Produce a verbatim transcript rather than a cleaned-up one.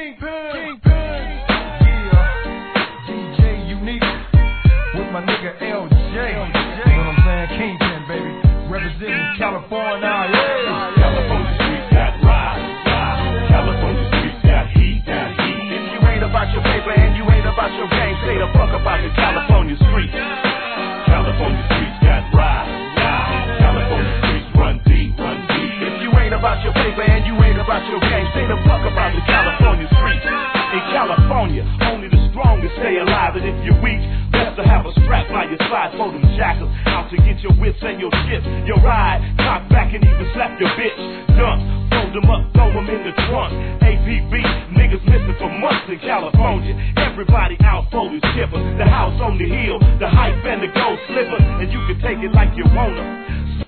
Kingpin, Kingpin. Yeah, D J Unique with my nigga L J. You know what I'm saying? Kingpin, baby. Representing California, yeah. California streets got ride, ride. California streets got heat, got heat. If you ain't about your paper and you ain't about your game, say the fuck about the California streets. California streets got ride, ride. California streets run deep, run deep. If you ain't about your paper and you ain't about your game, say the fuck about the California streets. In California, only the strongest stay alive, and if you're weak, best to have a strap by your side for them jackals out to get your whips and your chips. Your ride, cock back and even slap your bitch. Dump, fold them up, throw them in the trunk. A P B, niggas missing for months in California. Everybody out for this chipper. The house on the hill, the hype and the gold slipper, and you can take it like you wanna.